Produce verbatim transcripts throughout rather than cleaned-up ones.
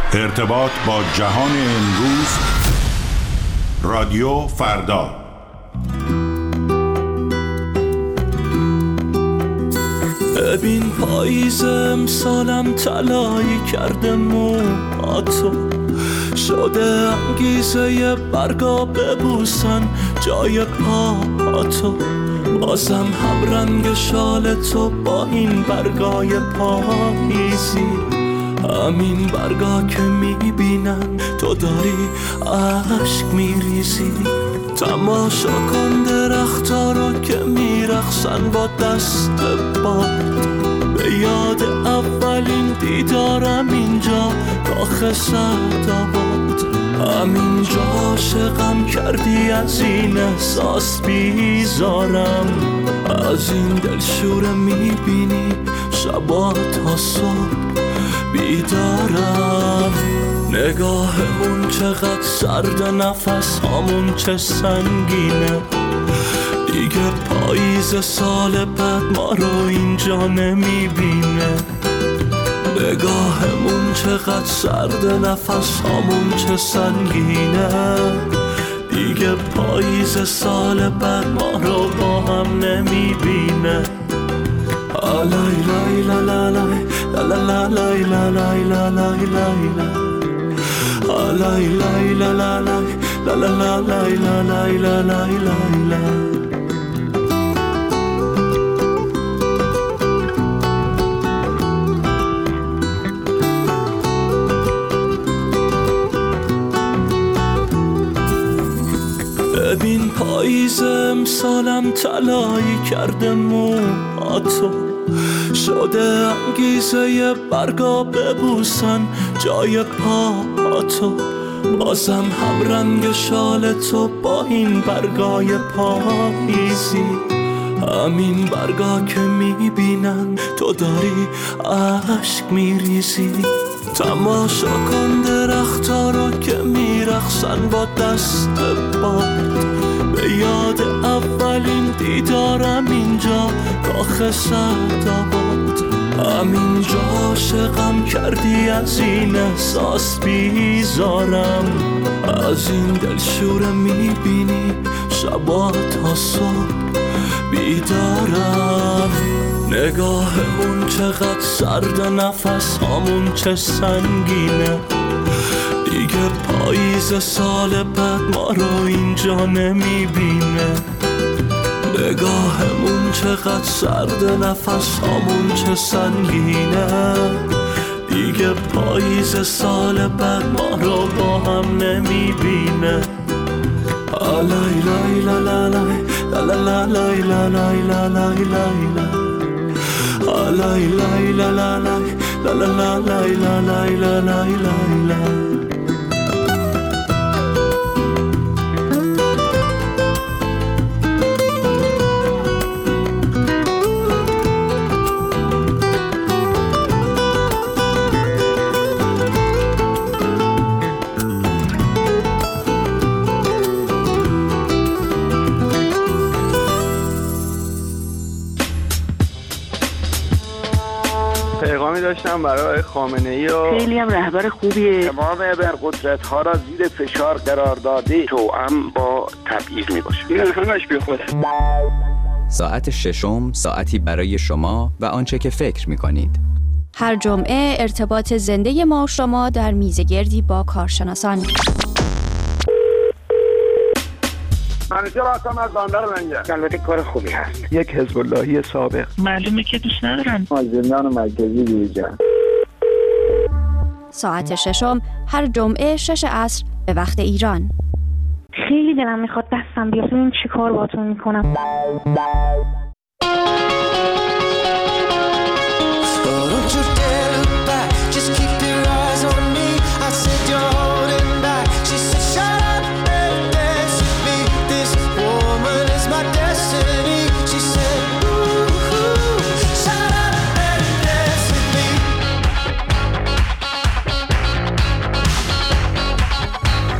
ارتباط با جهان امروز، رادیو فردا. ببین پاییز امسالم طلایی کرده موهاتو، شده انگیزه برگا ببوسن جای پاهاتو، بازم هم رنگ شال تو با این برگای پاییزی، همین برگا که میبینن تو داری عشق میریزی. تماشا کن درختا رو که میرقصن با دست باد، به یاد اولین دیدارم اینجا کاخ سعدآباد. همینجا عاشقم کردی، از این احساس بیزارم، از این دلشوره میبینی شبا تا صبح بیدارم. نگاهمون چقدر سرد، نفس هامون چه سنگینه، دیگه پاییز سال بعد ما رو اینجا نمیبینه. نگاهمون چقدر سرد، نفس هامون چه سنگینه، دیگه پاییز سال بعد ما رو با هم نمیبینه. آلای لای لا لا لای لا لا لای لا لای لا لای لای آلای لای لا لا لای لا لا لای لا لای لا لای لای. ببین پاییز امسالم طلایی کرده موهاتو، شده انگیزه برگا ببوسن جای پاهاتو، بازم هم رنگ شال تو با این برگای پاییزی، همین برگا که میبینن تو داری عشق میریزی. تماشا کن درختا رو که میرقصن با دست باد، به یاد اولین دیدارم اینجا کاخ سعدآباد. همینجا عاشقم کردی، از این احساس بیزارم، از این دلشوره میبینی شبا تا صبح بیدارم. نگاهمون چقدر سرد، نفس هامون چه سنگینه، دیگه پاییز سال بعد ما رو اینجا نمیبینه. نگاهمون چقدر سرد، نفس هامون چه سنگینه، دیگه پاییز سال بعد ما رو با هم نمیبینه. آلای لای لا لا لای لا لا لای لا لای لا لای لای آلای لای لا لا لای لا لا لای لا لای لا لای لای. پیغامی داشتم برای خامنه‌ای و خیلی هم رهبر خوبیه. تمام ابرقدرت‌ها را زیر فشار قرار داده، توأم با تبعیض میباشه. این همش بیخوده. ساعت ششم، ساعتی برای شما و آنچه که فکر می‌کنید. هر جمعه ارتباط زنده ما و شما در میزگردی با کارشناسان. منیجر هستم از بندر لنگر. البته کار خوبی هست. یک حزب اللهی سابق. معلومه که دوست ندارن. از زندان مرکزی بیرون. ساعت ششم هر جمعه شش عصر به وقت ایران. خیلی دلم میخواد دستم بیاد، ببین چی کار باهاتون میکنم.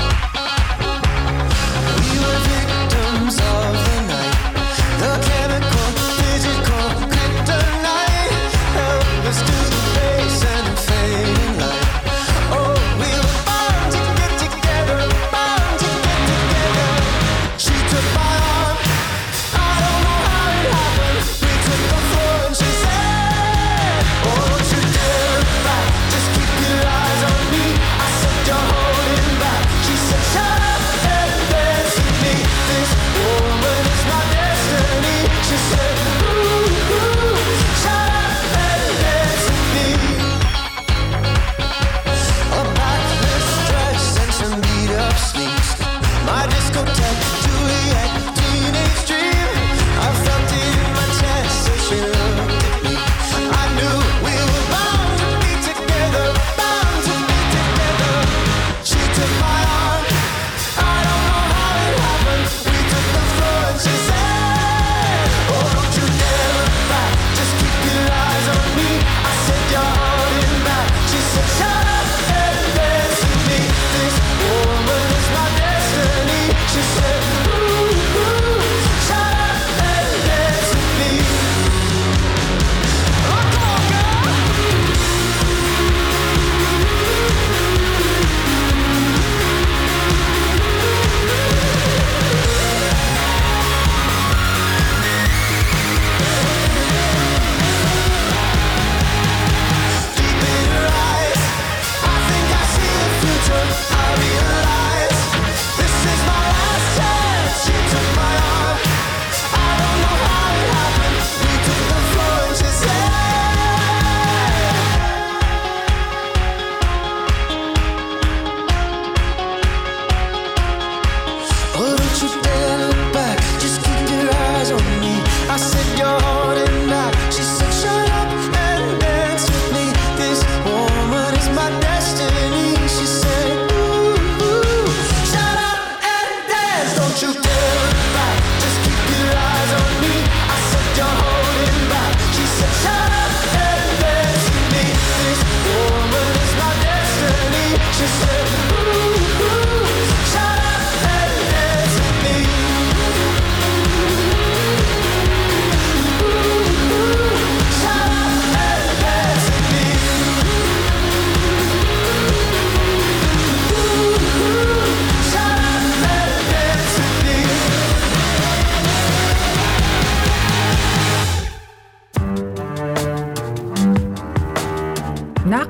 Chemicals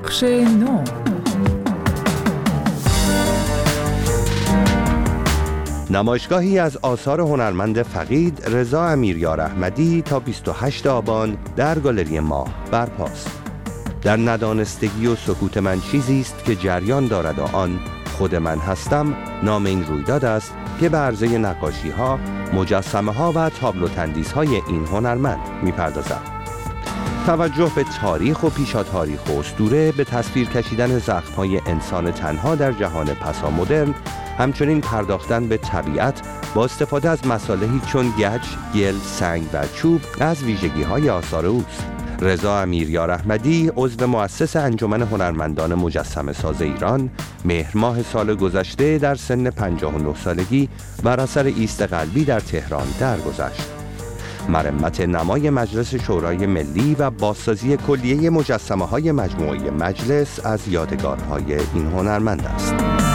بخش نو. نمایشگاهی از آثار هنرمند فقید رضا امیریار احمدی تا بیست و هشتم آبان در گالری ماه برپاست. در ندانستگی و سکوت من چیزی است که جریان دارد و آن خود من هستم نام این رویداد است که به عرضه نقاشی ها، مجسمه ها و تابلو تندیس های این هنرمند می پردازد. توجه به تاریخ و پیشا تاریخ و اسطوره، به تصویر کشیدن زخم های انسان تنها در جهان پسا مدرن، همچنین پرداختن به طبیعت با استفاده از مصالحی چون گچ، گل، سنگ و چوب از ویژگی های آثار اوست. رضا امیریار احمدی عضو مؤسس انجمن هنرمندان مجسمه ساز ایران مهر ماه سال گذشته در سن پنجاه و نه سالگی بر اثر ایست قلبی در تهران درگذشت. مرمت نمای مجلس شورای ملی و بازسازی کلیه مجسمه های مجموعه مجلس از یادگارهای این هنرمند است.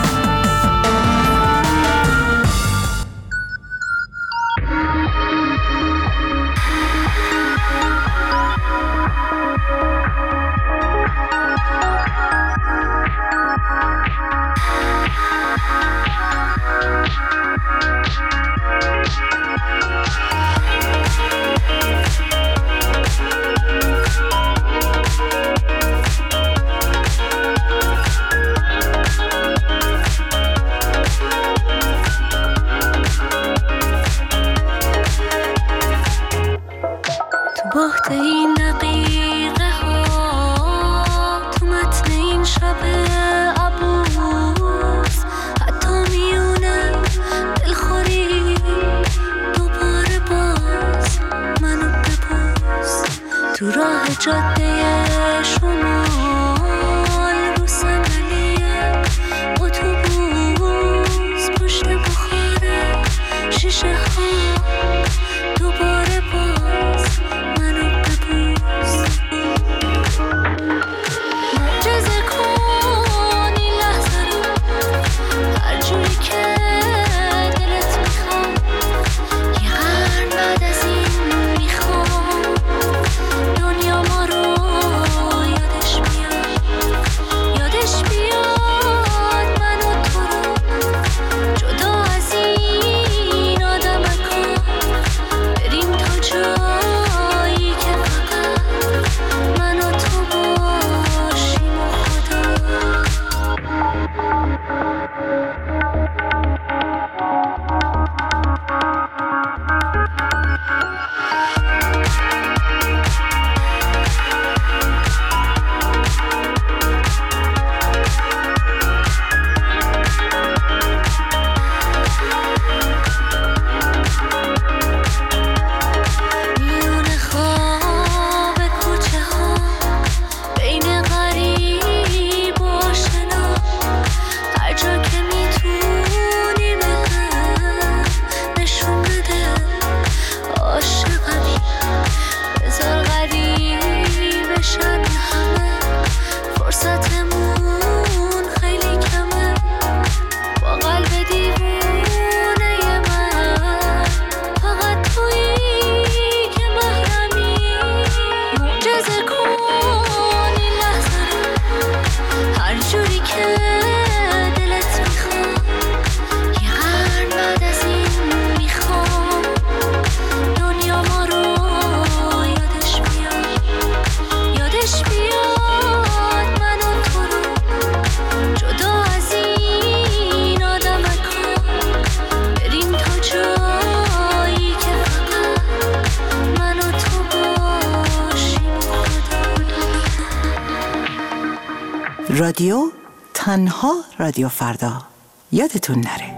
رادیو تنها رادیو فردا، یادتون نره.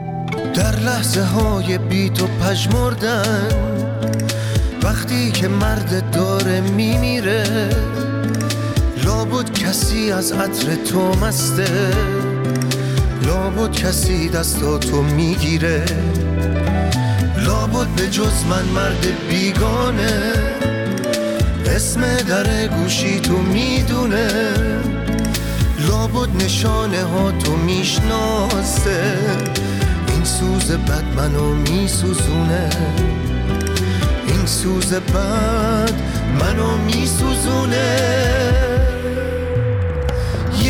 در لحظه های بی تو پژمردن، وقتی که مرد داره میمیره، لابد کسی از عطر تو مسته، لابد کسی دستاتو میگیره، لابد به جز من مرد بیگانه اسم در گوشی تو میدونه، لابد نشانه ها تو میشناسه، این سوز بد منو میسوزونه، این سوز بد منو میسوزونه.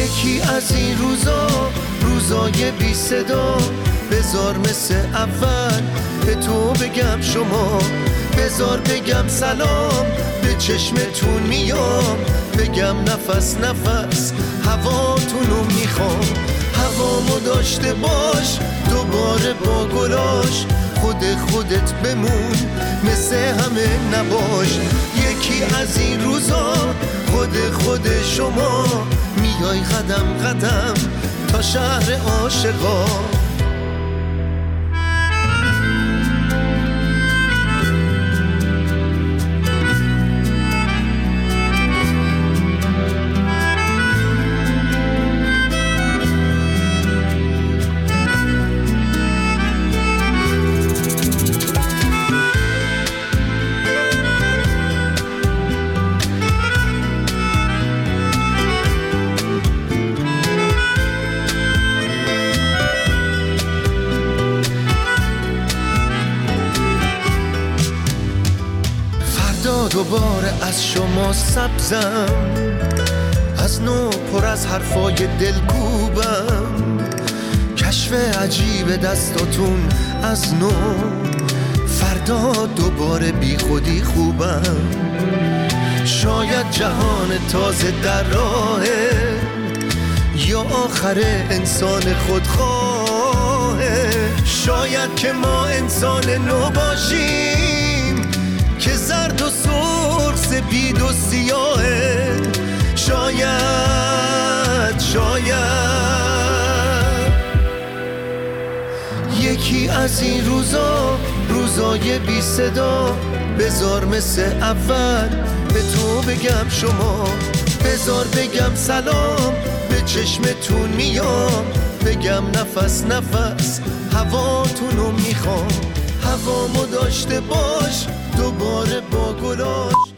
یکی از این روزا، روزای بی صدا، بذار مثل اول به تو بگم شما، بذار بگم سلام، به چشمتون میام، بگم نفس نفس هواتونو میخوام، هوامو داشته باش دوباره با گلاش، خود خودت بمون مثل همه نباش. یکی از این روزا، خود خود شما، میای قدم قدم تا شهر عاشقا. دوباره از شما سبزم، از نو پر از حرفای دلکوبم، کشف عجیب دستاتون از نو، فردا دوباره بی خودی خوبم. شاید جهان تازه در راهه، یا آخر انسان خودخواهه، شاید که ما انسان نو باشیم که زرد و سرخ سپید و سیاهه، شاید شاید یکی از این روزا، روزای بی صدا، بذار مثل اول به تو بگم شما، بذار بگم سلام، به چشمتون میام، بگم نفس نفس هواتونو میخوام، هوامو داشته باش دوباره با گلاش.